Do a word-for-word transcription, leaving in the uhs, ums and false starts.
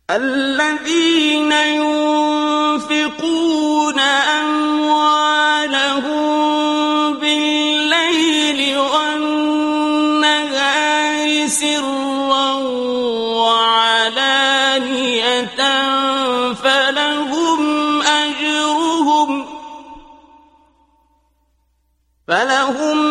الذين ينفقون أموالهم بالليل والنهار سرا وعلانية فلهم أجرهم فلهم